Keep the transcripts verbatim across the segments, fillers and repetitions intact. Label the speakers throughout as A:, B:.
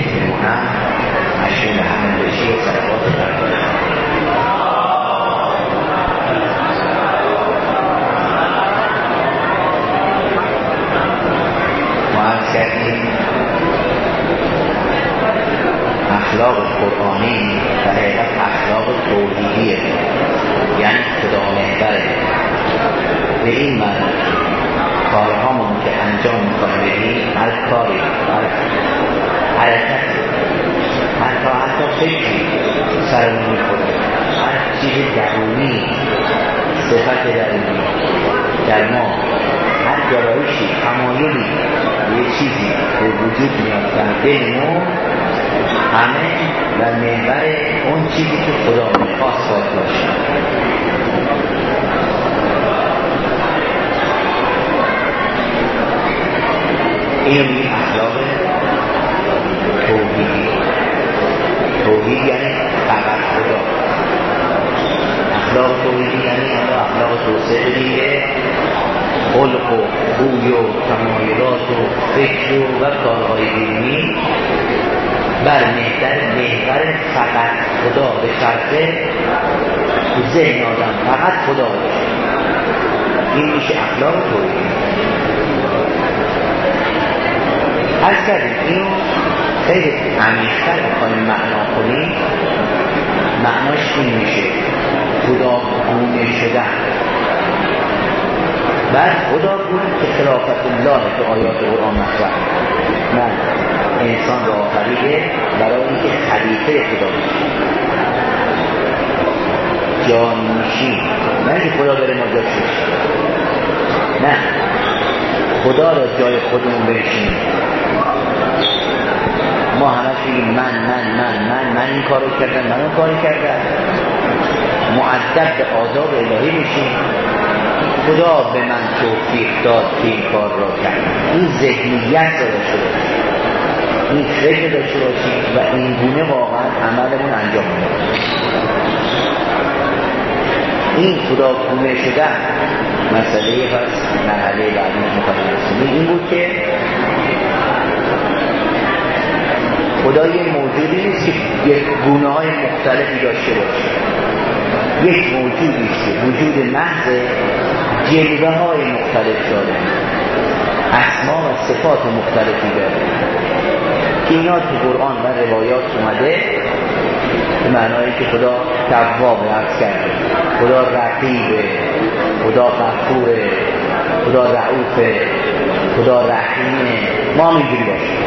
A: که ما هم مشهور همون بشی صلوات برداریم. ما عرض کردیم اخلاق قرآنی در حقیقت اخلاق توحیدیه، یعنی خدا محوره. به این معنی کارهامون که انجام میکنیم، هر کاری، هر حرکت، هر کار، حتی فکری سرمون میکنه، هر چیز درونی، صفت درونی در ما، هر گرایشی، تمایلی یه چیزی به وجود میاد در دل ما، همه در محور اون چیزی که خدا میخواست باید باشه. این میگه اخلاق توحیدی. توحید یعنی فقط خدا. اخلاق توحیدی یعنی اخلاق توسعه دیگه، خلق و خوی و تمایلات و فکر و کارهای دینی بر محور محور فقط خدا، به شرط ذهن آدم فقط خدا باشه. این میشه اخلاق توحیدی. عرض کردیم اینو خیلی عمیق‌تر بخوایم معنا کنیم، معناش این میشه خدا گونه شدن. بعد خدا گونه که خلافت الله که آیات قرآن مطرح نه انسان را آفریده برای اینکه خلیفه خدا بشه، جانشین، نه که خدا بره ما جاش بشه، نه خدا را جای خودمون بنشینیم. ما همه بگیم من من من من من این کارو کردم، من اون کاری کردم، مؤدب به آداب الهی بشیم. خدا به من توفیق داد که این کار را کردم. این ذهنیت را داشته باشیم، این فکر داشته باشیم و این گونه واقعا عملمون انجام بدیم. این خدا گونه شدن مسئله پس مرحله بعدی می‌خوایم این بود که خدا یه موجودی نیست که یک گونه های مختلفی داشته باشه، یک موجودی است که وجود محض جلوه های مختلف داره، اسما و صفات مختلفی داره که اینا تو قرآن و روایات اومده به معنایی که خدا توابه، عرض کرده خدا رقیبه، خدا غفوره، خدا رعوفه، خدا رحیمه. ما اینجوری باشه.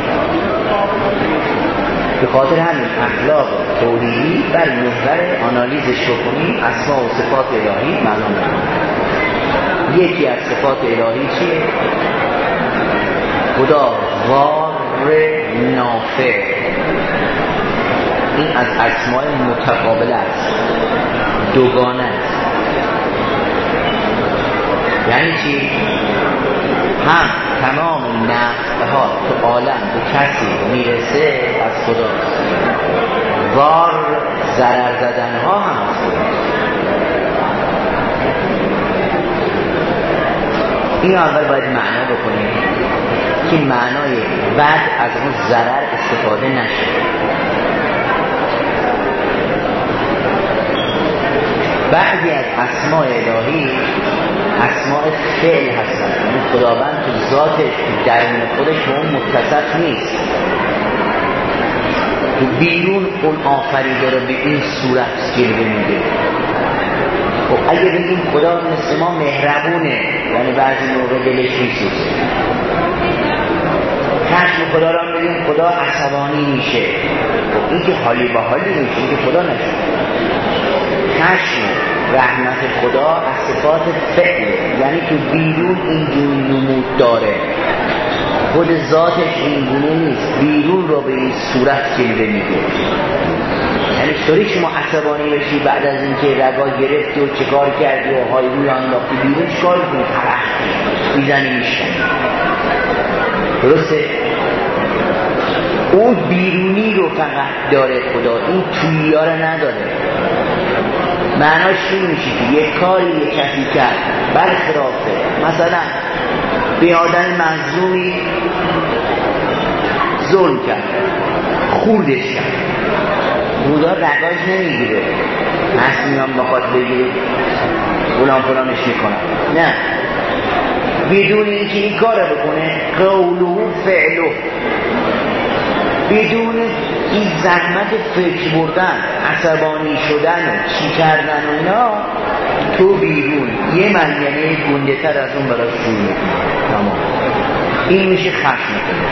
A: به خاطر همین اخلاق توحیدی بر محور آنالیزش بکنیم اسما و صفات الهی معلوم کنیم. یکی از صفات الهی چیه؟ خدا وار نافع. این از اسماء متقابل است، دوگانه است. یعنی چی؟ هم تمام نفعها تو عالم به کسی میرسه از خداست، وار ضرر زدنها هم از خداست. این اول باید معنا بکنیم که معنای بد از اون ضرر استفاده نشه. بعضی از اسماء الهی اسماء فعل هستن، یعنی خداوند تو ذاتش درون خودش به اون متصف نیست، تو بیرون اون آفریده رو به این صورت جلوه میده. خب اگه بگیم خدا مثل ما مهربونه، یعنی بعضی موقع دلش میسوزه. خشم خدا را بگیم خدا عصبانی میشه. خب این که حالی با حالی میشه، این که خدا نشه. خشم رحمت خدا از صفات فعل، یعنی تو بیرون اینجوری نمود داره، خود ذاتش این گونه نیست، بیرون رو به این صورت جلوه میده. یعنی طوری شما عصبانی بشی بعد از اینکه رگا گرفتی و چکار کردی و های روی انداختی بیرون، چکار کنی؟ پرختی میزنی میشنی. درسته؟ اون بیرونی رو فقط داره خدا، این تویی ها رو نداره. معناش این میشه که یک کاری یک کسی کرد برخلافه، مثلا به آدم مظلومی ظلم کرد، خوردش کرد. خدا رگاش نمیگیره، مسئولیان بخواد بگیره فلان فلانش میکنم، نه، بدون اینکه این کار بکنه، قوله فعله، بدون این زحمت فکر بردن، عصبانی شدن و چی کردن و اینا، تو بیرون یه ملیمه گنده تر از اون برای شروع میکنه. تمام. این میشه خشم کنه،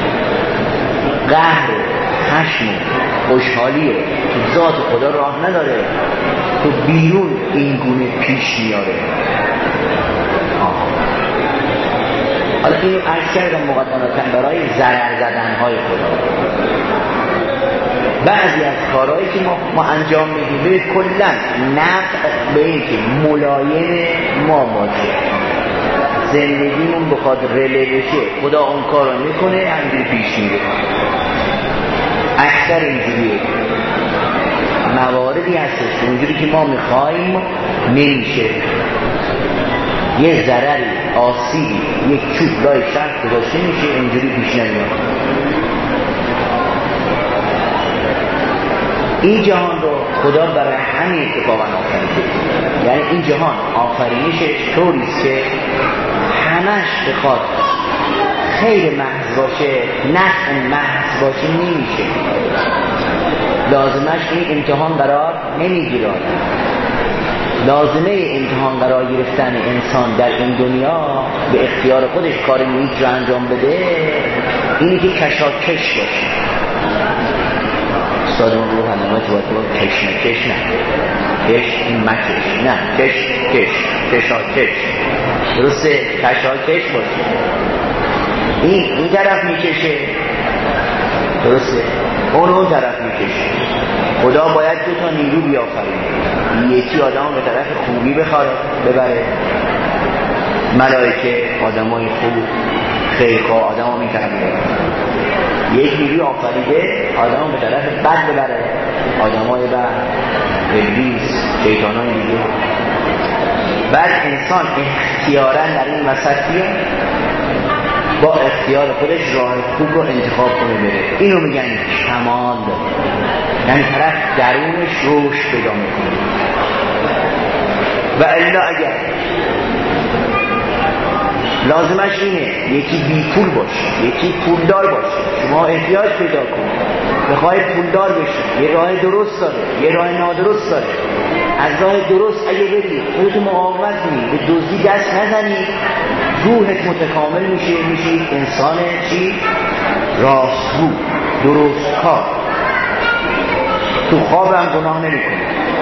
A: قهر خشم خوشحالی تو ذات خدا راه نداره، تو بیرون این گونه پیش میاره. حالا اینو عرض کردم مقدمتا برای ضرر زدنهای خدا. بعضی از کارهایی که ما, ما انجام میدیم به کلا نفع به این که ملایم ما باشه، زندگیمون بخواد رله بشه، خدا اون کار رو میکنه، همینجوری پیش میره. اکثر اینجوریه، مواردی هستش که اونجوری که ما میخواییم نمیشه، یه ضرری، آسیبی، یک چوب لای شرط گذاشته میشه، اینجوری پیش نمیاد. این جهان رو خدا برای همین اتفاقا آفریده. یعنی این جهان آفرینشش طوریست که همش بخواد خیر محض باشه، نفع محض باشه نمیشه، لازمش این امتحان قرار نمیگیره. لازمه امتحان قرار گرفتن انسان در این دنیا به اختیار خودش کار نیک رو انجام بده، اینی که کشاکش باشه. استادمون رو حلمات باید باید کش نکش، نه کش مکش، نه کش کش کشاکش، درسته؟ کشاکش باشه. این این طرف میکشه، درسته؟ اون اون طرف میکشه. خدا باید دو تا نیرو بیافرینه، یکی آدم به طرف خوبی بخواد ببره، ملائکه، آدمای خوب، خیرخواه، آدم ها میتونه یک نیروی آفریده آدم به طرف بد ببره، آدم های بد، ابلیس، شیطان های دیگه. بعد انسان اختیارا در این وسط بیاد، با اختیار خودش راه خوب رو انتخاب کنه بره. اینو میگن کمال، یعنی طرف درونش رشد پیدا میکنه. و الا اگر لازمش اینه یکی بی پول باشه، یکی پولدار باشه، شما احتیاج پیدا کنید، بخوای پولدار بشی، یه راه درست داره، یه راه نادرست داره. از راه درست اگه بری خودتو مقاومت کنی، به دزدی دست نزنی، روحت متکامل میشه، میشی انسان چی؟ راستگو، درست کار، تو خوابم گناه نمی‌کنی.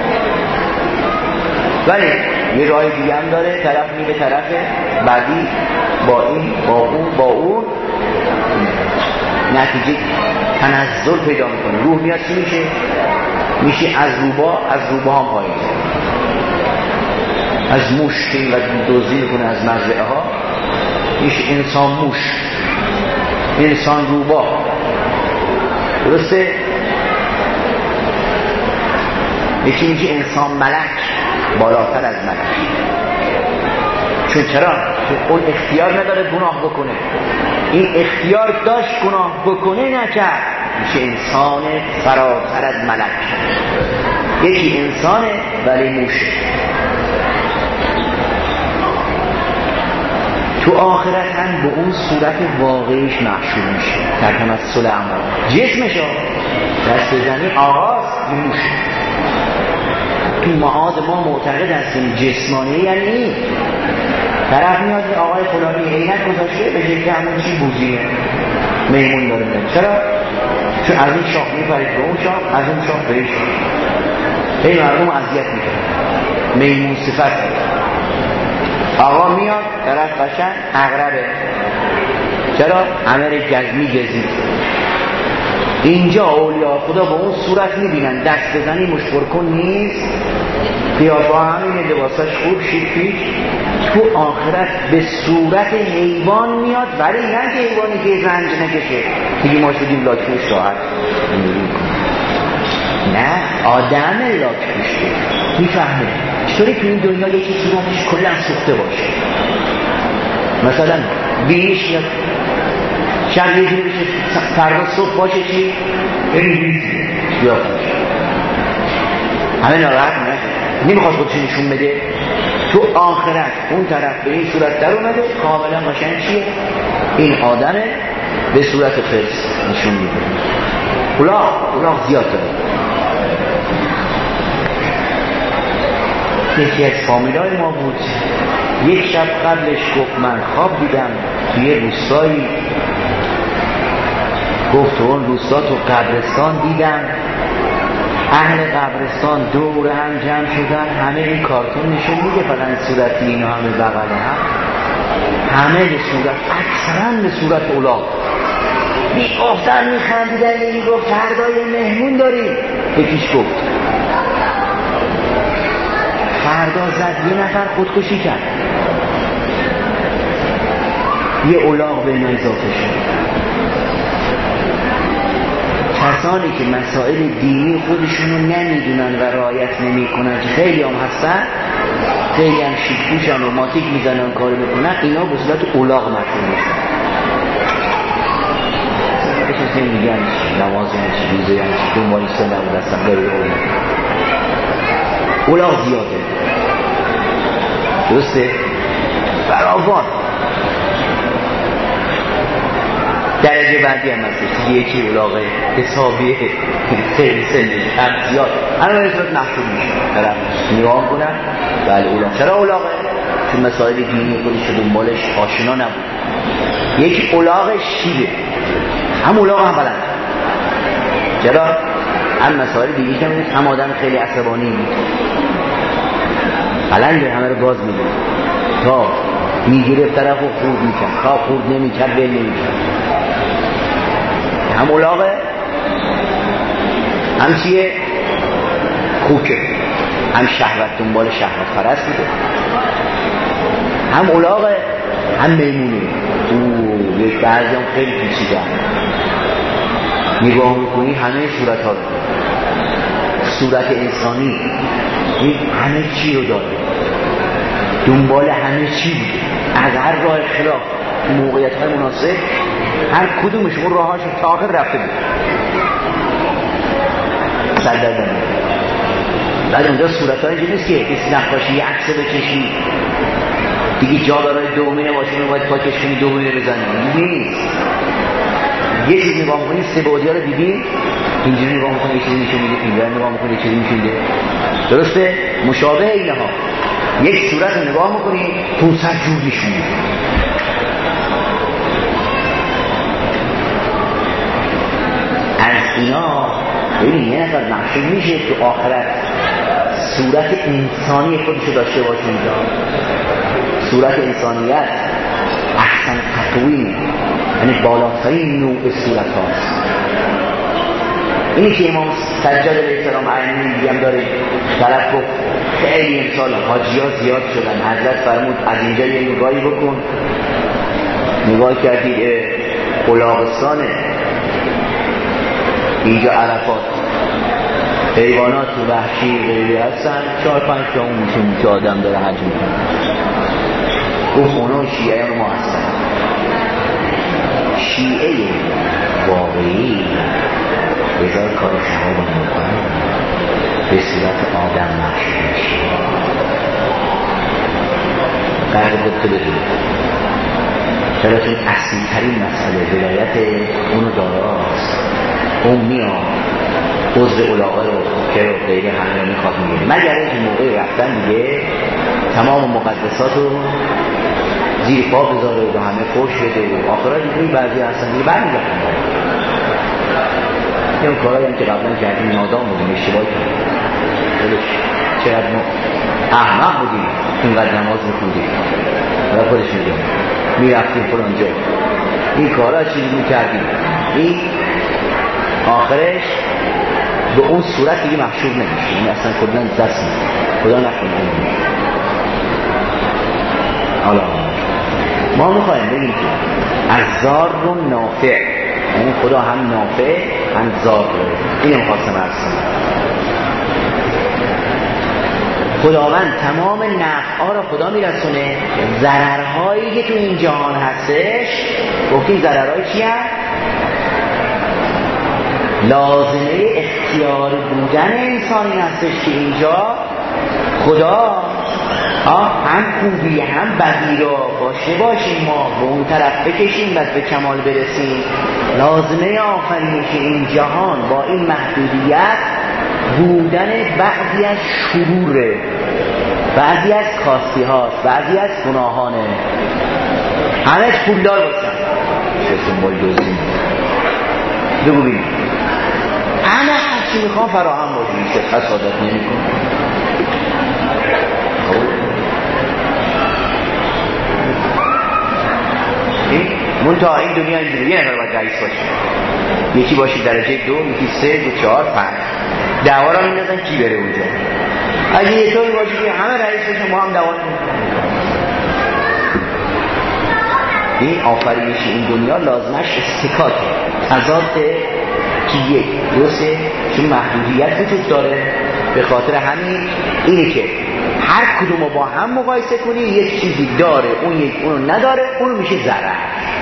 A: ولی یه راه دیگه هم داره، طرف میره طرف بعدی، با این با اون با اون نتیجه تنزل پیدا میکنه. روح میاد چی میشه؟ میشه از روبا، از روبا هم پایین، از موش و دوزی میکنه از مزرعه ها، میشه انسان موش، انسان روبا، درسته؟ یکی میشه انسان ملک، بالاتر از ملک. چون چرا؟ چون اون اختیار نداره گناه بکنه، این اختیار داشت گناه بکنه نکرد، میشه انسان فراتر از ملک. یکی انسانه ولی موشه. تو آخرت هم به اون صورت واقعیش محشور میشه در تمثل اعمال. جسمش ها دست بزنی آغاز موشه. تو معاد ما معتقد هستیم جسمانی یعنی این طرف میاد آقای فلانی عینک گذاشته به شکل همون چی بوزیه میمون داره میاد. چرا؟ چون از این شاخ میپرید به اون شاخ، از اون شاخ به این شاخ، این مردم اذیت میکنه، میمون صفت. آقا میاد طرف قشنگ عقربه، چرا؟ عمر جزمی گزید. اینجا اولیاء خدا با اون صورت میبینن، دست بزنی مشکر کن نیست، قیافه همین، لباساش خوب شیک پیچ. تو آخرت به صورت حیوان میاد، ولی نه حیوانی که رنج نکشه دیگه ما شدیم لاکپوش راحت، نه آدم لاکپوش میفهمه چطوری تو این دنیا یکی صورتش کلا سوخته باشه. مثلا بینیش میاد شب یه جوری بشه فردا صبح باشه چی؟ ببینید یا همه ناراحت نه نمیخواد خودش نشون بده. تو آخرت اون طرف به این صورت در اومده کاملا قشنگ چیه؟ این آدمه به صورت فرس نشون میده. اولاغ اولاغ زیاد داره. یکی از فامیلای ما بود یک شب قبلش گفت من خواب دیدم توی روستایی، گفت تو اون روستا تو قبرستان دیدم اهل قبرستان دور هم جمع شدن، همه این کارتون نشون میده فلان صورتی اینا همه بغل هم همه به صورت اکثرا به صورت اولاغ میگفتن میخندیدن. این گفت فردای مهمون داریم، یکیش گفت فردا زد یه نفر خودکشی کرد، یه اولاغ به اینا اضافه شد. کسانی که مسائل دینی خودشونو نمیدونن و رعایت نمیکنن که خیلی هم هستن، خیلی هم شیکوشن و ماتیک میزنن کارو بکنن، اینا به صورت اولاغ مفهوم میشن. کسی میگن نماز یعنی چی، روزه یعنی چی، دنبالی سه نبود هستن غیر اولاغ. اولاغ زیاده، درسته؟ فراوان. درجه بعدی هم هست یکی اولاغه حسابیه خیلی سنش هم زیاد همه باید صورت محصول میشه طرف نگاه کنن. بله اولاغ. چرا اولاغه؟ چون مسائل دینی خودش دنبالش آشنا نبود. یکی اولاغ شیبه، هم اولاغ هم بلند. چرا؟ هم مسائل دینی که میدید هم آدم خیلی عصبانی بود، بلنده همه رو باز میده تا میگیرف طرف رو خورد میکرد، خواه خورد نمیکرد بل نمیکرد. هم اولاغه هم چیه؟ خوکه، هم شهوت دنبال شهوت پرست میده. هم اولاغه هم میمونه. اوه یک بعضی هم خیلی پیچیده نگاه میکنی همه صورت ها رو، صورت انسانی این همه چی رو داره، دنبال همه چی بوده، از هر راه خلاف موقعیت های مناسب هر کدومش اون راه هاشو تا آخر رفته بود سر دردن. بعد اونجا صورت های اینجا نیست که کسی نقاشی یه عکس بکشی دیگه جا دارای دومینه باشه رو باید پاکش کنی دومینه بزنی، نیست. یه چیز نگاه میکنی سه بعدی ها رو دیدی اینجوری نگاه میکنی یه چیزی میشه میده، اینجا نگاه میکنی یه چیزی میشه میده، درسته؟ مشابه اینه ها. یک صورت رو نگاه میکنی پونصد جور نشون میده. از اینا ببین یه نفر محشور میشه تو آخرت صورت انسانی خودشو داشته باشه. اینجا صورت انسانیت احسن تقویم، یعنی بالاترین نوع صورت هاست. اینی که امام سجاد علیه السلام عینی میگم داره طرف گفت خیلی امسال حاجی ها زیاد شدن، حضرت فرمود از اینجا یه نگاهی بکن، نگاه کردید الاغستانه اینجا عرفات حیوانات وحشی غیری هستن، چهار پنج تا اون میشون که آدم داره حج میکنه. گفت اونا شیعه ما هستن. شیعه واقعی بذار کار شما رو میکنه به صورت آدم محشور میشه. قرد خودتو بدون چرا چون اصلی ترین مسئله ولایت اونو داراست. اون میاد عضو اولاغه رو که رو غیره همه رو میخواد میگیره، مگر اینکه موقع رفتن دیگه تمام مقدسات رو زیر پا بذاره و همه فوش بده و آخرها دیگه بعضی هستن دیگه برمیگردن. یه اون کارهایی هم که قبلا کردیم نادام بودیم، اشتباه کردیم، خودش چقدر ما احمق بودیم اینقدر نماز میخوندیم برای خودش میگم میرفتیم فلان جا این کارها چیزی میکردیم، این آخرش به اون صورت دیگه محشور نمیشه. این اصلا کلن دست میشه، خدا نکنه. حالا ما میخوایم بگیم که از زار رو نافع، یعنی خدا هم نافع هم زار رو، اینو میخواستم ارسیم. خداوند تمام نفعها را خدا میرسونه. ضررهایی که تو این جهان هستش، گفتیم ضررهای چی هست؟ لازمه اختیار بودن انسانی هستش که اینجا خدا هم خوبی هم بدی را باشه باشیم، ما به اون طرف بکشیم و به کمال برسیم. لازمه آفرینش این جهان با این محدودیت بودن بعضی از شروره، بعضی از کاستی هاست، بعضی از گناهانه. همه پولدار باشن چه سنبال دوزیم بگو بینیم همه هرچی میخوام فراهم باشیم، چه خسادت نمی کن. منتها این دنیا اینجوری یه نفر باید رئیس باشه، یکی باشی درجه دو، یکی سه، دو چهار، پنج، دعوا را میندازن کی بره اونجا. اگه یه طوری باشی که همه رئیس باشه ما هم دعوا نمی‌کنیم. این آفرینش این دنیا لازمش استکاکه، تضاد که یک دو سه، چون محدودیت وجود داره. به خاطر همین اینه که هر کدوم رو با هم مقایسه کنی یک چیزی داره اون یک اونو نداره، اونو میشه ضرر.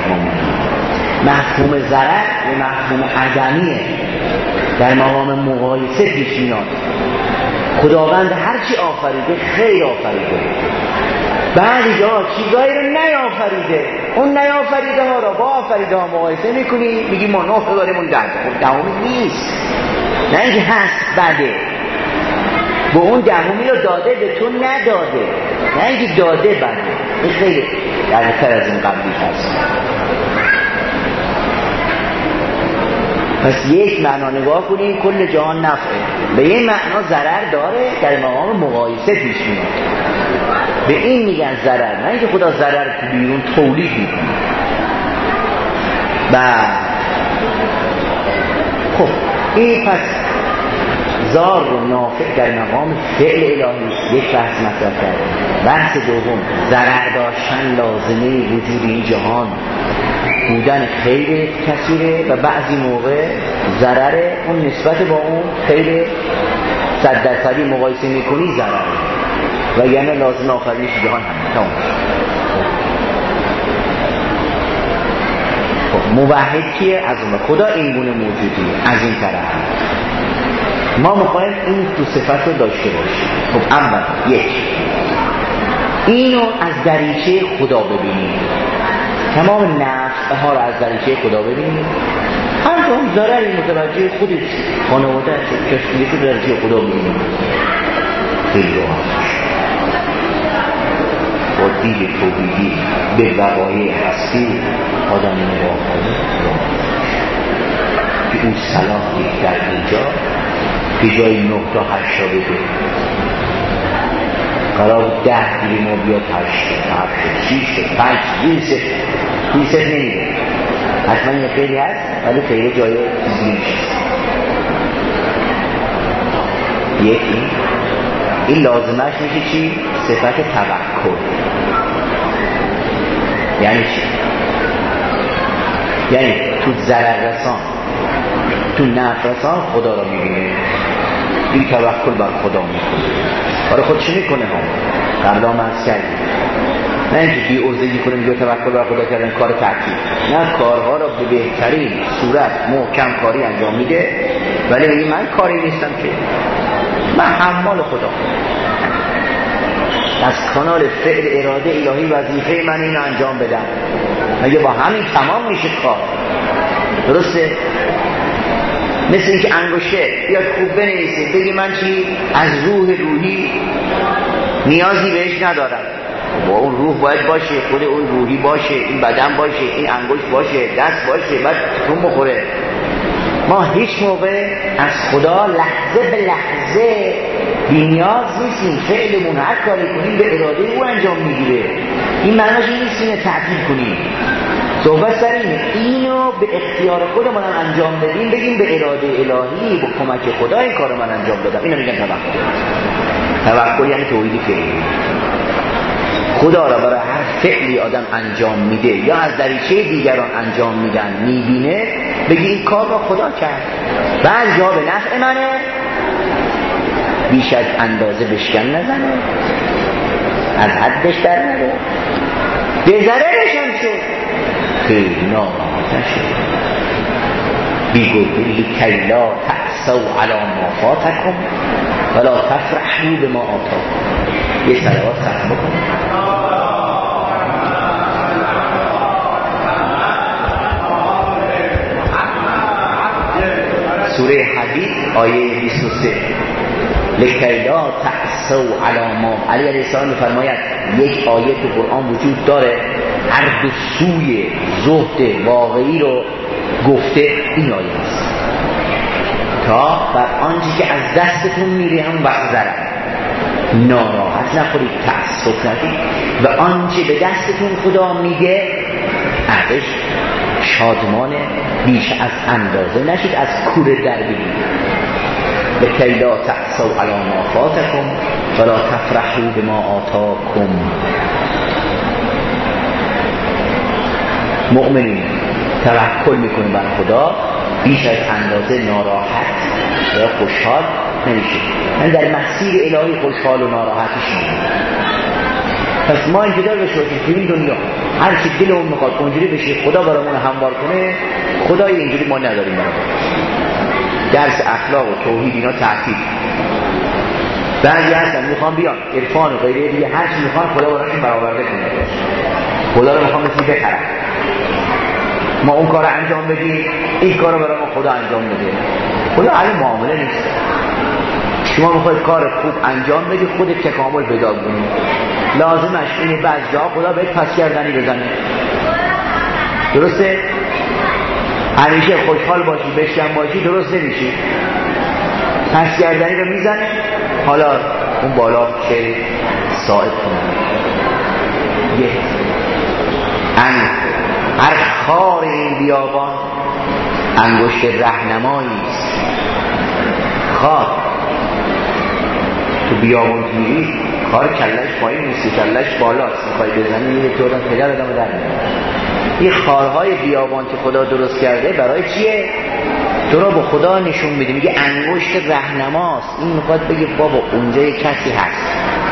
A: مفهوم ضرر و مفهوم عدمیه در مقام مقایسه پیش میاد. خداوند هرچی آفریده خیر آفریده، بعضی جا چیزایی رو نیافریده، اون نیافریده ها رو با آفریده ها مقایسه میکنی میگی ما نه داریم اون ده دهمی نیست. نه اینکه هست بده، با اون دهمی رو داده به تو نداده، نه اینکه داده بده. این خیلی دقیق‌تر از این قبلی هست. پس یک معنا نگاه کنیم کل جهان نفعه، به این معنا ضرر داره در مقام مقایسه پیش میاد. به این میگن ضرر، نه اینکه خدا ضرر تو بیرون تولید میکنه. و خب این پس ضار و نافع در مقام فعل الهی یک بحث مطرح کرد. بحث دوم ضرر داشتن لازمه وجود این جهان بودن خیر کثیره و بعضی موقع ضرر اون نسبت با اون خیر صد درصدی مقایسه میکنی ضرره و یعنی لازم آخرینش جهان هم تمام. خب موحد کیه؟ از اون خدا این گونه موجودی از این طرف ما میخوایم این دو صفت رو داشته باشیم. خب اول یک اینو از دریچه خدا ببینیم، تمام نفع ها رو از دریچه خدا ببینیم. هر جا ضرری متوجه خودش خانواده کشتیه که دریچه خدا ببینیم خیلی رو هستش با دید توحیدی به وقایع هستی آدم نگاه کنه که اون صلاحی در اینجا که جای نه تا هشت تا بده قرار ده گیری ما بیاد هشت هفت شیش پنج بیست بیست نمیده. حتما یه خیلی هست ولی خیلی جای چیزی میشه. یکی این لازمش میشه چی؟ صفت توکل. یعنی چی؟ یعنی تو ضرر رسان تو نفع رسان خدا را میبینه، این توکل بر خدا میکنه. برای خود چی میکنه هم؟ قبلا مرز کردیم نه اینکه بی ارزگی کنه میگه توکل بر خدا کردن کار ترکیب، نه کارها را به بهترین صورت محکم کاری انجام میده ولی میگه من کاری نیستم که من حمال خدا از کانال فعل اراده الهی وظیفه من اینو انجام بدم. مگه با همین تمام میشه کار؟ درسته؟ مثل اینکه انگشته بیاد خوب بنویسه بگی من چی از روح روحی نیازی بهش ندارم، با اون روح باید باشه، خود اون روحی باشه، این بدن باشه، این انگشت باشه، دست باشه، بعد تون بخوره. ما هیچ موقع از خدا لحظه به لحظه بی نیاز نیستیم. فعلمون هر کاری کنیم به اراده او انجام میگیره. این معناش این نیست اینه تعطیل کنیم. صحبت سر اینه اینو به اختیار خودمون انجام بدیم، بگیم به اراده الهی با کمک خدا این کارو من انجام دادم. اینو میگن توکل. توکل یعنی توحید فعلی. خدا را برای هر فعلی آدم انجام میده یا از دریچه دیگران انجام میدن میبینه، بگی این کار را خدا کرد. بعضی جا به نفع منه، بیش از اندازه بشکن نزنه، از حدش در نره، به ضررش هم شد خیلی ناراحت نشد. بیگوی لکی لا تأسوا علی ما فاتکم ولا تفرحوا بما آتاکم. یه صلوات ختم بکنیم. سوره حدید آیه بیست و سه لکی لا تأسوا علی ما. علی علیه السلام می‌فرماید یک آیه تو قرآن وجود داره هر دو سوی زهد واقعی رو گفته، این آیه است تا بر آنچه که از دستتون میره هم وقت ضرر ناراحت نخورید، تأسف نکنید و آنچه به دستتون خدا میگه ازش شادمان بیش از اندازه نشید، از کوره در بگید. لکی لا تأسوا علی ما فاتکم ولا تفرحوا بما آتاکم. مؤمنین توکل میکنه بر خدا، بیش از اندازه ناراحت یا خوشحال نمیشه. من در مسیر الهی خوشحال و ناراحتش میشه. پس ما انتظار بشه که این دنیا هر چی دلمون میخواد اونجوری بشه، خدا برامون هموار کنه. خدای اینجوری ما نداریم. برامون درس اخلاق و توحید اینا تعطیل. بعضی هستن میخوان بیان عرفان و غیره دیگه هر چی میخوان خدا براشون برآورده کنه. خدا رو میخوان مثل بخرن، ما اون کار انجام بدیم، این کار رو برای ما خدا انجام بده. خدا علی معامله نیست. شما میخواید کار خوب انجام بدی، خودت تکامل پیدا کنی، لازمش اینه بعضی جا خدا بهت پس گردنی بزنه. درسته؟ همیشه خوشحال باشی بشکن باشی درست نمیشی، پس گردنی رو میزنه. حالا اون بالا که صاحب کنه یه ان هر خار این بیابان انگشت رهنمایی است. خار تو بیابان که میری خار کلش پایین نیست، کلش بالاست، میخوای بزنی یه طور پدر آدم در میاد. این خارهای بیابان که خدا درست کرده برای چیه؟ تو را به خدا نشون میده، میگه انگشت رهنماست. این میخواد بگه بابا اونجا یه کسی هست.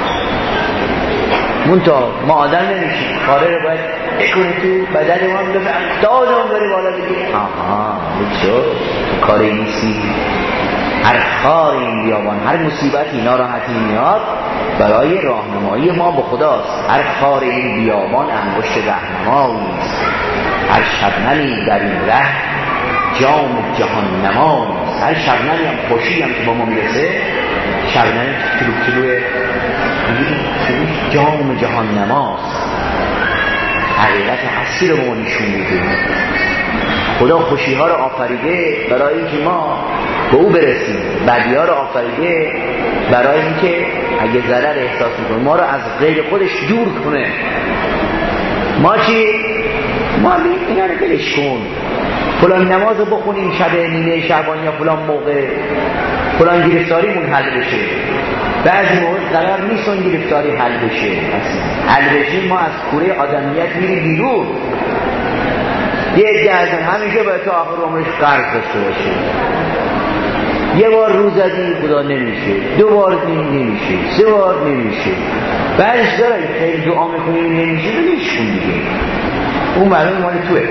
A: منتها ما آدم نمیشیم، خاره رو باید اکنه تو بدن ما میده داد اون بره بالا بگه آها بچه کاری نیستی. هر خار این بیابان، هر مصیبتی ناراحتی میاد برای راهنمایی ما به خداست. هر خار این بیابان انگشت رهنماییست. هر شبنمی در این ره جام جهان نماییست. هر شبنمی هم خوشی هم که با ما میرسه، شبنمی کلو کلوه جام جهان نماست. حقیقت هستی رو به ما نشون میده. خدا خوشی ها رو آفریده برای اینکه ما به او برسیم، بدی ها رو آفریده برای اینکه اگه ضرر احساس میکنه ما رو از غیر خودش دور کنه. ما چی؟ ما بیم اینا رو بلش کن، فلان نماز رو بخونیم شب نیمه شعبان یا فلان موقع، فلان گرفتاریمون حل بشه. بعضی موقع قرار نیست اون گرفتاری حل بشه. حل بشه ما از کوره آدمیت میریم بیرون. یه عده ازن همیشه باید تا آخر عمرش قرض داشته باشه. یه بار روز زدی خدا نمیشه، دو بار نمیشه، سه بار نمیشه. بعدش داره خیلی دعا میکنی نمیشه بلیش کن دیگه. اون معلوم مال توه.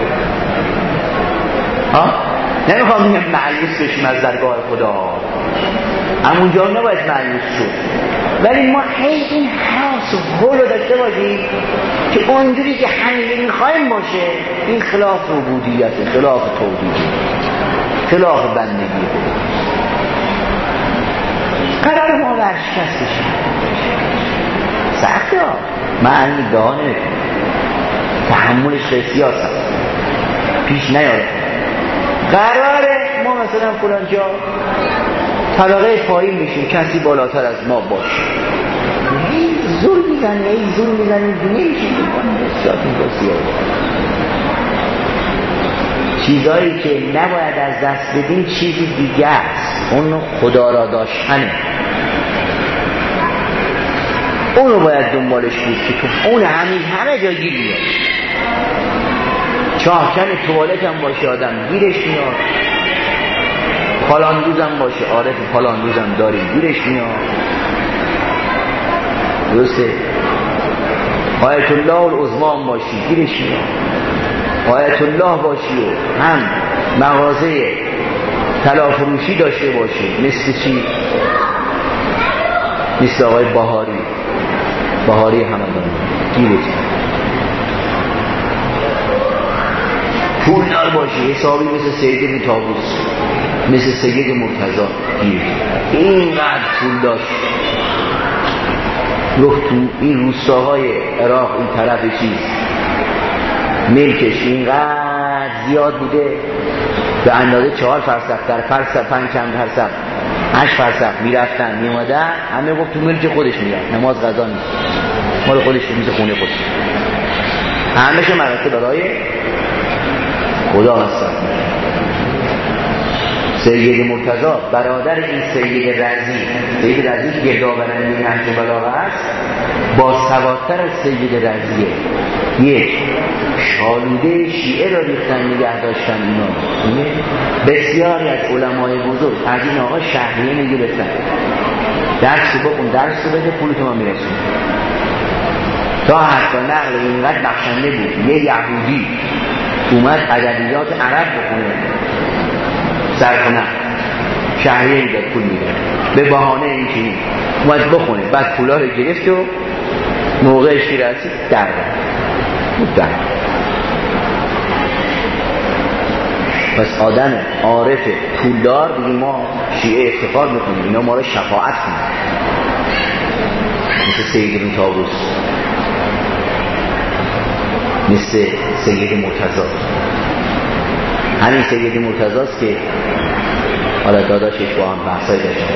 A: ها؟ نمیخوام میگم معیوس بشیم از درگاه خدا، همونجا نباید معیوس شد. ولی ما هی این حس و حول رو داشته باشیم که اونجوری که همیشه میخوایم باشه. این خلاف عبودیت، خلاف توحید، خلاف بندگی. قرار ما ورشکست بشیم. سخته ها، من ادعا نمیکنم، تحملش خیلی هست پیش نیاره. قراره ما مثلا فلان جا طبقه پایین میشیم، کسی بالاتر از ما باشه. این زور میزنی، این زور میزنی نمیشیم بسیار بسیار چیزایی که نباید از دست بدیم چیزی دیگه است. اون خدا را داشتنه، اونو باید دنبالش بود که تو اون همین همه جا گیر میاد. چاهکن توالت هم باشه آدم گیرش میاد. فلان روزم باشه، عارف فلان روزم داری گیرش میاد. درسته؟ آیت الله العظما باشی گیرش میاد. آیت الله باشی و هم مغازه طلا فروشی داشته باشی، مثل چی؟ مثل آقای بهاری بهاری همدان گیرش. پولدار باشی، حسابی مثل سید ابن طاووس، مثل سید مرتضی گیر. اینقدر پول داشت گفت تو این روستاهای عراق این طرف چیز ملکش اینقدر زیاد بوده به اندازه چهار فرسخ در فرسخ پنج چند فرسخ هشت فرسخ میرفتن میامدن، همه گفت تو ملک خودش میرفت، نماز قضا نیست، مال خودش میز خونه خودش، همه شو مرسته برای خدا هستن. سید مرتضی برادر این سید رضی، سید رضی گردآورنده نهج بلاغه است، با سوادتر از سید رضیه. یک شالوده شیعه را ریختن نگه داشتن اینا. بسیاری از علمای بزرگ از این آقا شهریه میگرفتن، درس بخون درس بده پولتو من میرسون. تا حتی نقل اینقدر بخشنده بود یه یهودی اومد ادبیات عرب بخونه سرکنه شهریه میداد پول میداد به بهانه اینکه اومد بخونه، بعد پولا رو گرفت و موقعش که رسید در بود در. پس آدم عارف پولدار دیگه ما شیعه افتخار میکنیم اینا ما رو شفاعت کنیم، مثل سید ابن طاووس، مثل سید مرتضی. همین سید مرتضی است که حالا داداشش با هم بحثای داشتن.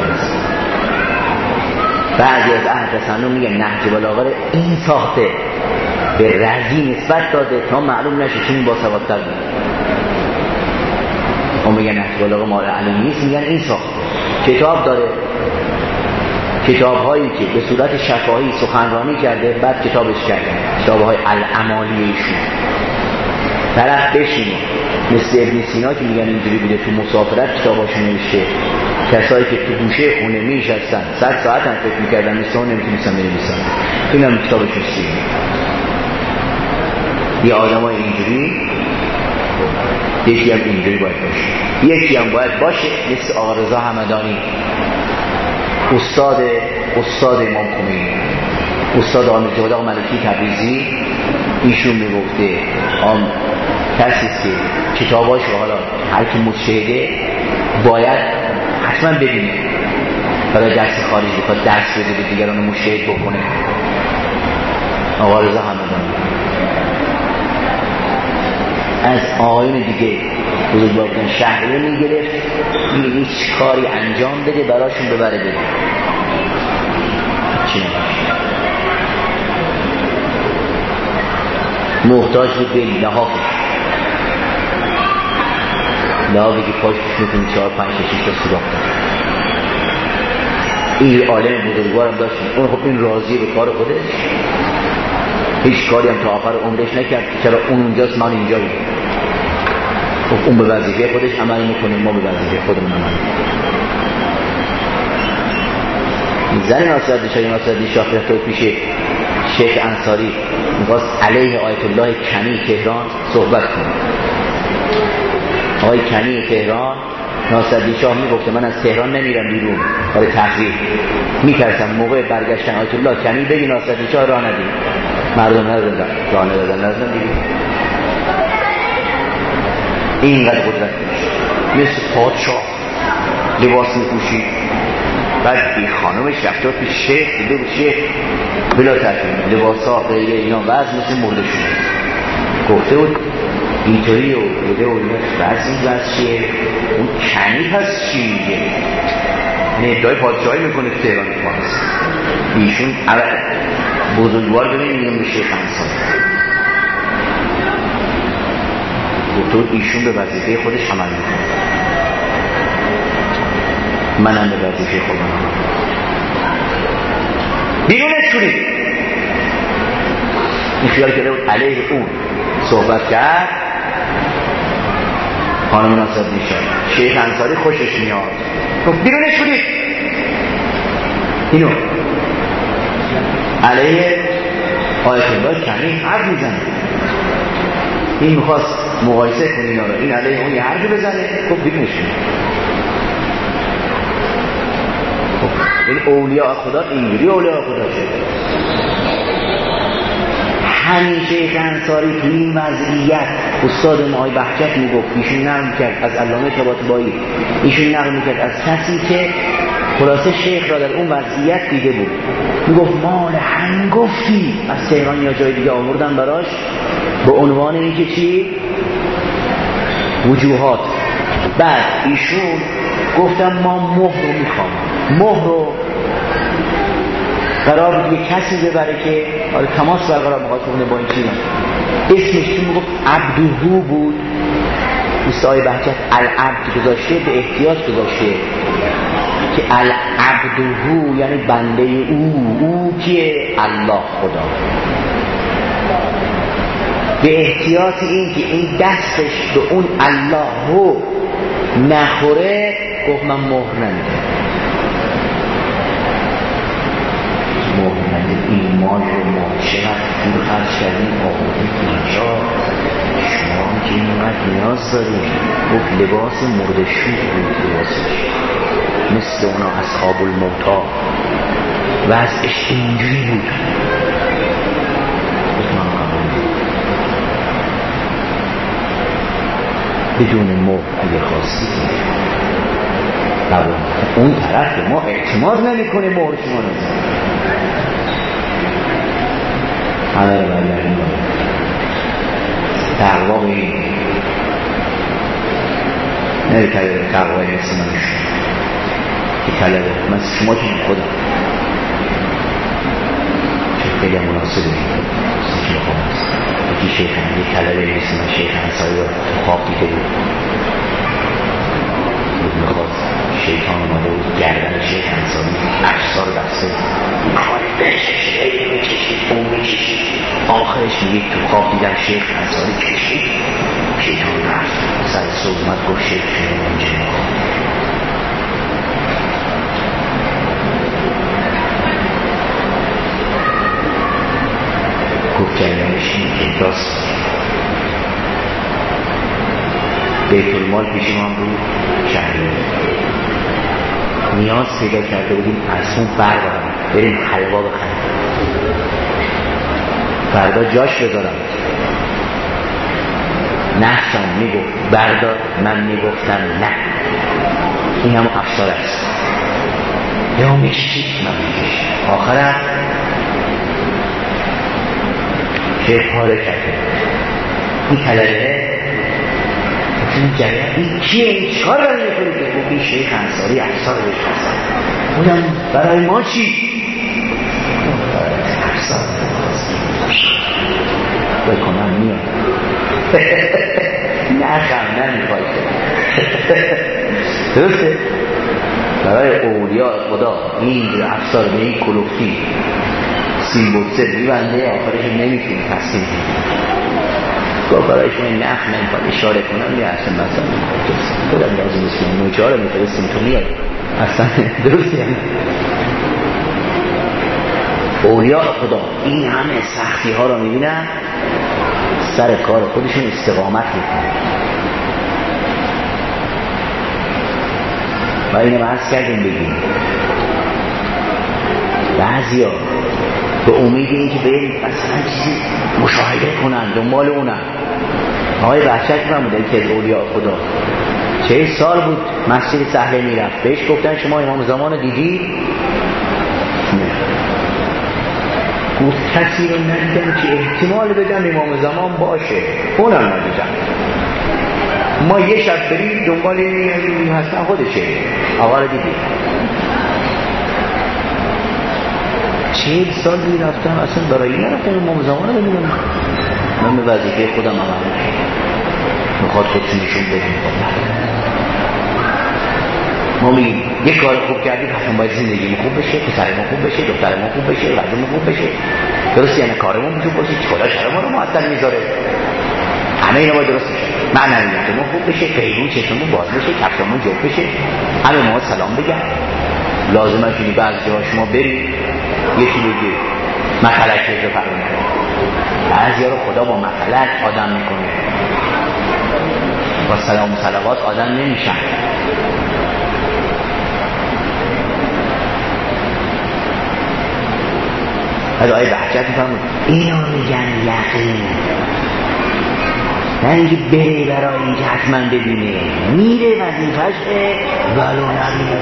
A: بعضی از اهل تسنن میگن نهج بلاغه این ساخته به رضی نسبت داده تا معلوم نشه چون با سوادتر بود. اون میگن نهج بلاغه مال علمی نیست، میگن این ساخته. کتاب داره، کتاب هایی که به صورت شفاهی سخنرانی کرده بعد کتابش کرده، کتاب های الاعمالیشون. طرف بشینه مثل ابن سینا که میگن اینجوری بوده تو مسافرت کتاباشون نوشته، کسایی که تو گوشه خونه میشستن صد ساعت هم فکر میکردن مثل اون نمیتونستن بنویسن، این هم کتابشون سیه. یه آدم های اینجوری یکی هم اینجوری باید باشه، یکی هم باید باشه مثل آقا رضا همدانی، استاد استاد امام خمینی، استاد آمد جواد آقا ملکی تبریزی. ایشون میگفته آم کسی که کتاباش رو حالا هر کی مجتهده باید حتما ببینه، برای درس خارجی بخواد درس بده به دیگران مجتهد بکنه. آقا رضا همدانی از آقایون دیگه بزرگوار بودن شهریه میگرفت، میگه هیچ کاری انجام بده براشون ببره بده چی نباشه، محتاج بود به لحافش، لحافی که پاش پیش میکنی چهار پنج شیش تا سراخ. این عالم بزرگوارم داشت، اون خب این راضیه به کار خودش، هیچ کاری هم تا آخر عمرش نکرد که چرا اون اونجاست من اینجاییم. خب اون به وظیفه خودش عمل میکنه، ما به وظیفه خودمون عمل میکنیم. زن ناصرالدین شاه ناصرالدین شاه رفته پیش شیخ انصاری، می‌خواست علیه آیت الله کنی تهران صحبت کنه. آقای کنی تهران ناصرالدین شاه میگفت من از تهران نمیرم بیرون برای تحقیق، میترسم موقع برگشتن آیت الله کنی بگی ناصرالدین شاه راه ندید، مردم ندادن راه ندادن ندادن دیگه. اینقدر قدرت داشت، مثل پادشاه لباس میپوشید. بعد این خانمش رفته پیش شیخ، دیده بود شیخ بلا تحقیق لباسا غیره اینا وزن مثل مرده شده، گفته بود اینطوری و بوده و اینا وزن وزن چیه؟ اون کنی هست چی میگه؟ یعنی ادعای پادشاهی میکنه که تهران میکنست. ایشون بزرگوار ببینید میگم به شیخ انصاری گفته بود ایشون به وظیفه خودش عمل میکنه، منم به وظیفه خودم بیرونت کنید. این خیال کرده بود علیه اون صحبت کرد. خانم ناصرالدین شاه شیخ انصاری خوشش میاد، گفت بیرونش کنید. اینو علیه آیت الله کمی حرف میزنه. این میخواست مقایسه کنه اینا رو، این علیه اون یه حرفی بزنه، گفت بیرونش کنید. این اولیاء خدا اینجوری اولیاء خدا شده. همین شیخ انصاری تو این وضعیت استاد ما آقای بهجت میگفت، ایشون نقل میکرد از علامه طباطبایی، ایشون نقل میکرد از کسی که خلاصه شیخ را در اون وضعیت دیده بود، میگفت مال هنگفتی از تهران یا جای دیگه آوردن براش به عنوان اینکه چی؟ وجوهات. بعد ایشون گفتم ما مهر رو میخوام، مهر رو قرار بود یه کسی ببره که آره تماس برقرار می‌خواد کنه با این چیزا. اسمش چی میگفت؟ عبدهو بود. استاد بهجت العبد گذاشته، به احتیاط گذاشته که العبدهو یعنی بنده او. او که الله خدا. به احتیاط این که این دستش به اون الله نخوره گفت من مهر نمیدم. محمد این مال رو ما چقدر پول خرج کردیم آوردیم اینجا، شما که اینقدر نیاز داریم. گفت لباس مردشوی بود لباسش، مثل اونا اصحاب الموتا وضعش اینجوری بود. گفت من قبول بدون مهر اگه خواستی قبول. اون طرف ما اعتماد نمی کنه مهر شما نزد. همه رو برگردیم باید تقوا به این نره کلبه تقوای مثل منش که کلبه من شما که خودم چه خیلی مناسبه سیکی خواب هست یکی شیخ هم یه کلبه مثل من شیخ انصاری رو خواب دیده بود بود میخواد شیطان اومده بود گردن شیخ انصاری اجسار بسته میخواد بشش خیلی میکشید اون میکشید آخرش میگه تو خواب دیدم شیخ انصاری کشید شیطان رفت سر صحبت گفت شیخ شما اونجا نخواد گفت کلمهش این که راست بیت المال پیش ما هم بود شهری نیاز پیدا کرده بودیم از اون بردارم بریم حلوا بخریم فردا جاش بذارم. نفسم میگفت بردار، من میگفتم نه. این هم افسار است یا میکشید من میکشید. آخرم که پاره کرده این کلمه این جریان این کیه؟ این چکار داره میکنی که گفت این شیخ انصاری افسار بهش هستن. اونم برای ما چی؟ افسار بکنم میاد نخم نمیخوای درسته؟ برای اولیاء خدا این افسار به این کلوفتی سیمبوسه میبنده آخرش نمیتونی تصمیم گفت برای شما این نخ نمیخواد اشاره کنم یه اصلا مثلا خودم لازم است که نوچه ها رو میفرستیم تو میاد اصلا درسته. یعنی اولیاء خدا این همه سختی ها رو میبینن سر کار خودشون استقامت میکنن و اینو عرض کردیم بگیم بعضی ها به امید این که بریم مثلا چیزی مشاهده کنن دنبال اونن. آقای بهجت من بوده که از اولیاء خدا چه سال بود مسجد سهله میرفت بهش گفتن شما امام زمان دیدی؟ گفت کسی رو ندیدم که احتمال بدم امام زمان باشه اونم ندیدم. ما یه شب بریم دنبال این هستن خودشه آقا رو دیدیم چهل سال بی رفتم اصلا برای این رفتم امام زمان رو ببینم. من به وظیفه خودم عمل میخواد خودشون نشون بدیم. ما میگیم یک کار خوب کردیم حتما باید زندگی ما خوب بشه پسر ما خوب بشه دختر ما خوب بشه وضع ما خوب بشه. درست یعنی کارمون میتون باشه خدا شر ما رو معطل میذاره. همه اینا باید درست بشه، معنویتمون خوب بشه، قیمون چشممون باز بشه، کفشمون جوب بشه، همه ما سلام بگن. لازمه کنی بعضی جاها شما برید یکی بگی مطلق رو فرمون بعضی ها رو خدا با مطلق آدم میکنه، با سلام و صلوات آدم نمیشن. از آیه بحجت میفرمود اینو میگن یقین، نه اینکه بره برای اینکه حتما ببینه، میره وظیفشه ولو نبینه،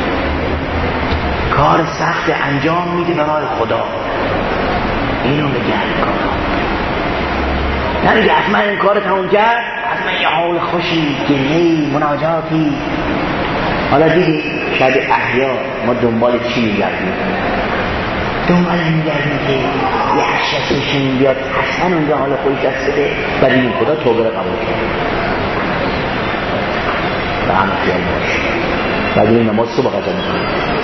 A: کار سخت انجام میده برای خدا. اینو میگن کار، نه اینکه حتما این کار تموم کرد حتما یه حال خوشی گریه‌ای مناجاتی. حالا دیدی شاید احیا ما دنبال چی میگردیم؟ دنبال میگردیم که یه عشقشون بیاد حسن اونجا حال خوش دست بده و دیدیم خدا توبه رو قبول کرد و همه خیال باش و دیدیم نماز صبح قضا میکنیم.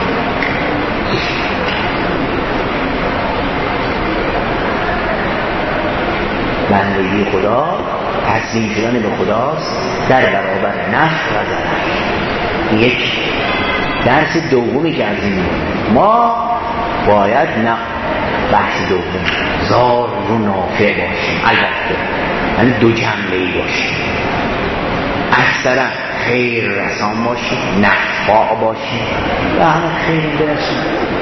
A: بندگی خدا تسلیم شدن به خداست در برابر نفع و ضرر. یک درس دومی که از این ما باید نه بحث دوم زار و نافع باشیم، البته یعنی دو جنبه‌ای باشیم، اکثرا خیر رسان باشیم، نفع باشیم و همه خیر برسیم.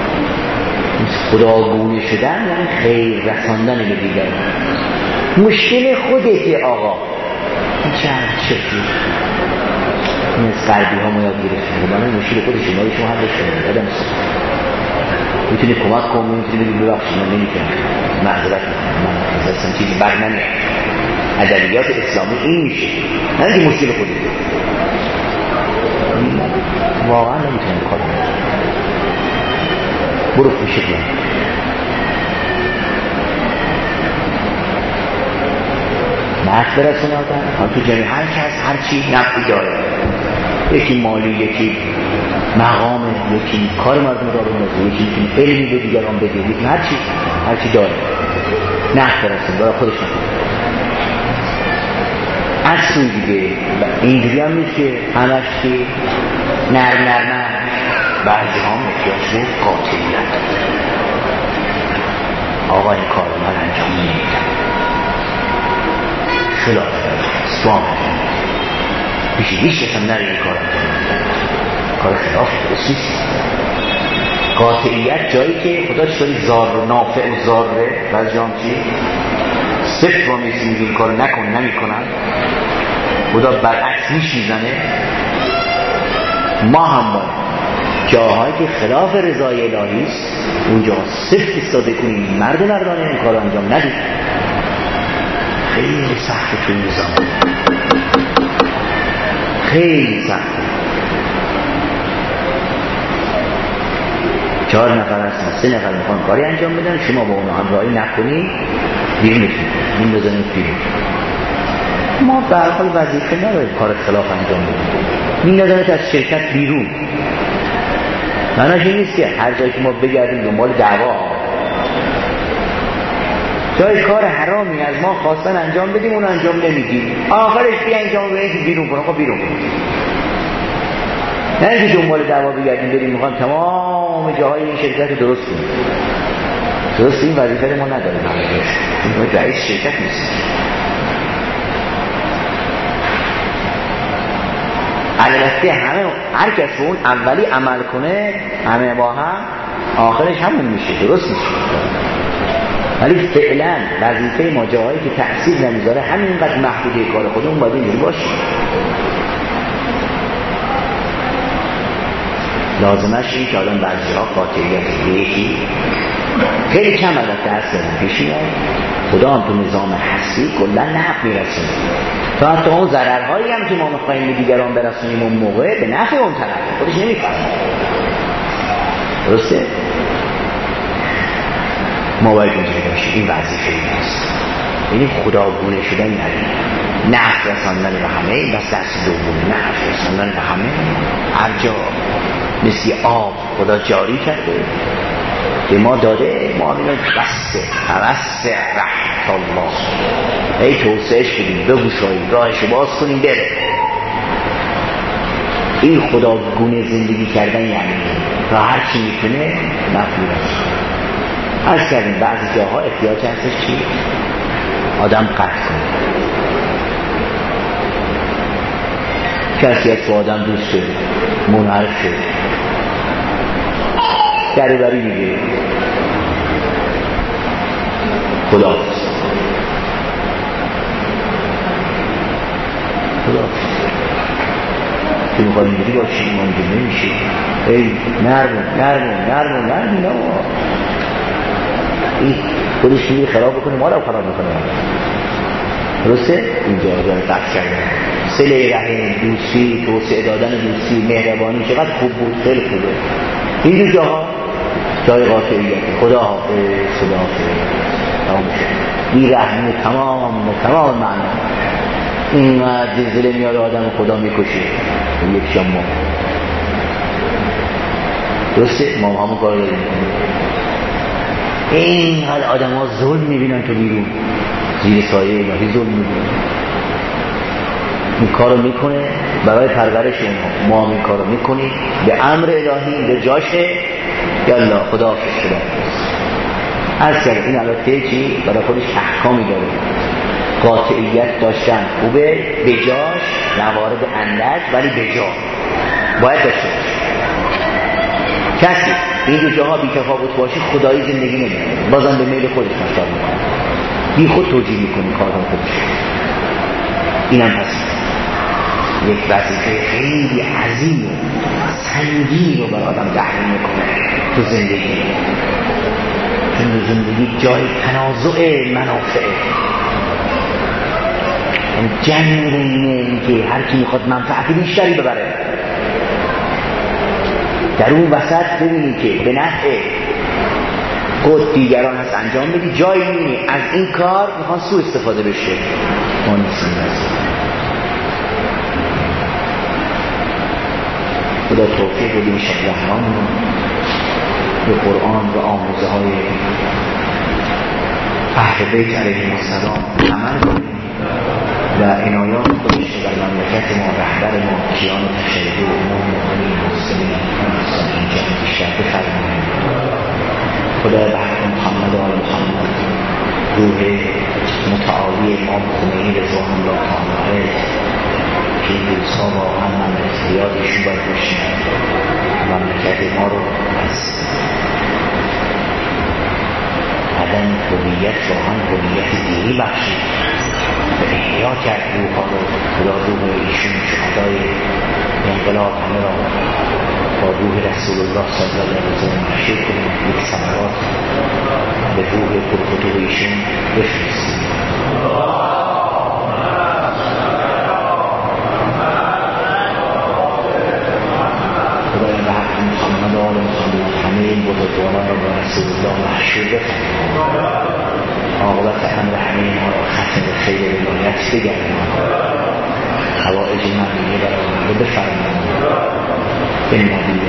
A: خداگونه شدن یعنی خیر رساندن به دیگران. مشکل خودته آقا، این چه شکلی این از قلبی ها ما یاد گرفتیم، من مشکل خودشه ما شما هم بشتیم آدم میتونی کمک کنم، میتونی بگی ببخشید من نمیتونم معذرت میکنم من اصلا چیزی بر نمیاد. ادبیات اسلامی این میشه، نه اینکه مشکل خودته واقعا نمیتونم کار کنم، برو خوشت من نفت برسونه آدم تو جمعی هر کس هر چی نفتی داره، یکی مالی، یکی مقامه، یکی کار مردم را بندازه، یکی میتونه علمی به دیگران بده، یکی هر چی هر چی داره نفت برسونه برای خودش نفت. از سوی دیگه اینجوری هم نیست که همش که نرم نرم نرم بعضی هم احتیاج قاطعیت آقا این کار رو من انجام نمیدم خلاف اسلام پیشی هیچ کسم نره این کار کار خلاف درست. قاطعیت جایی که خدا چطوری زار و نافع و زاره بعضی هم چی صفت با میسی میگه این کار نکن نمی کنن، خدا برعکس میش میزنه. ما هم باید جاهایی که خلاف رضای الهی است اونجا صفت استاده کنیم، مرد و مردانه این کار انجام ندید. خیلی سخت تو این زمان، خیلی سخت. چهار نفر هستن، سه نفر میخوان کاری انجام بدن، شما با اونها همراهی نکنید بیرونشون این بزنید بیرون. ما به هر حال وظیفه نداریم کار خلاف انجام بدیم، میندازنت از شرکت بیرون. معناش این نیست که هر جایی که ما بگردیم دنبال دعوا، جای کار حرامی از ما خواستن انجام بدیم اون انجام نمیدیم، آخرش بیا انجام بدیم که بیرون کنم. خب بیرون کنم، نه اینکه دنبال دعوا بگردیم بریم میخوام تمام جاهای این شرکت درست کنیم. درست این وظیفه ما نداریم، این رئیس شرکت نیست. البته همه هر کس اون اولی عمل کنه همه با هم آخرش همون میشه، درست میشه. ولی فعلا وظیفه ما جاهایی که تأثیر نمیذاره همینقدر محدوده کار خودمون باید اینجوری باشه. لازمش این که آدم بعضی ها قاطعیت یکی خیلی کم البته هست پیش میاد. خدا هم تو نظام هستی کلا نفع میرسونه، تا حتی اون ضررهایی هم که ما میخواییم به دیگران برسونیم اون موقع به نفع اون طرف خودش نمیفهمه. درسته؟ ما باید اینجوری باشیم، این وظیفه این است. یعنی خداگونه شدن نداریم، نفع رساندن به همه، این بس درس دوم نفع رساندن به همه هر جا مثل آب خدا جاری کرده. به ما داده، ما اینو بسته توسع رحمت الله ای توسعش بدیم، بگوشاییم، راهشو باز کنیم بره. این خداگونه زندگی کردن یعنی تا هر چی میتونه مفهومش. از کردیم بعضی جاها احتیاج هستش چی؟ آدم قطع کنه. کسی از با آدم دوست شد منحرف شد دره بری میگه خدا خدا تو میخواه اینجوری باشی ما اینجوری نمیشی ای نرمون نرمون نرمون نرمون نه این خودش میگه خراب بکنه ما رو خراب میکنه. درسته؟ اینجا جای قطع کردن صله رحم، دوستی، توسعه دادن دوستی، مهربانی چقدر خوب بود، خیلی خوبه. این دو جاها جای قاطعیت. خدا حافظ، خدا حافظ تمام شد. بی رحمی تمام تمام معنی. اینقدر زلزله میاد آدم خدا میکشه یک شام ما. درسته؟ ما همون کار داریم. اینقدر آدم ها ظلم میبینن تو بیرون زیر سایه الهی ظلم میبینن. این کارو میکنه برای پرورش ما. ما هم این کارو میکنیم به امر الهی به جاشه. یالله خدا حافظ شده از کرد. این البته چی؟ برای خودش احکامی داره. قاطعیت داشتن خوبه به جاش، موارد اندک ولی به جا باید داشته باشه. کسی این دو جاها بی تفاوت باشه خدایی زندگی نمیکنه، بازم به میل خودش مشتاق میکنه، بی خود توجیه میکنه کارها خودش. اینم هست یک وظیفه خیلی عظیم و سنگین رو برای آدم تحمیل میکنه تو زندگی. چون زندگی جای تنازع منافعه، جنگ بینه این که هر کی میخواد منفعت بیشتری ببره. در اون وسط ببینی که به نفع خود دیگران هست انجام بدی، جایی میبینی از این کار میخوان سوء استفاده بشه. ما نیستیم هست. خدا توفیق بدیم شکل رحمان به قرآن و آموزه های اهل بیت علیهم السلام عمل کنیم و عنایات خودش در مملکت ما، رهبر ما، کیان تشریع امور مؤمنین مسلمین انسان اینجا بیشتر بفرمایید. خدا به حق محمد و آل محمد روح متعالی امام خمینی رضوان الله تعالی که این روزها واقعا مملکت یادشون باید باشیم، مملکت ما رو از عدم هویت واقعا هویت دینی بخشید، به احیا کرد روحا رو. خدا روح ایشون شهدای انقلاب همه را با روح رسول الله صلی الله علیه و سلم محشر کنیم، یک ثمرات به روح پرخطوب ایشون بفرستیم. خدای به حق محمد و آل محمد همه این بزرگواران را با رسول الله محشر بفرستیم. عاقبت امر همه ما را ختم به خیر ولایت بگردیم. حوائج من دیگه برای ما رو بفرمایید.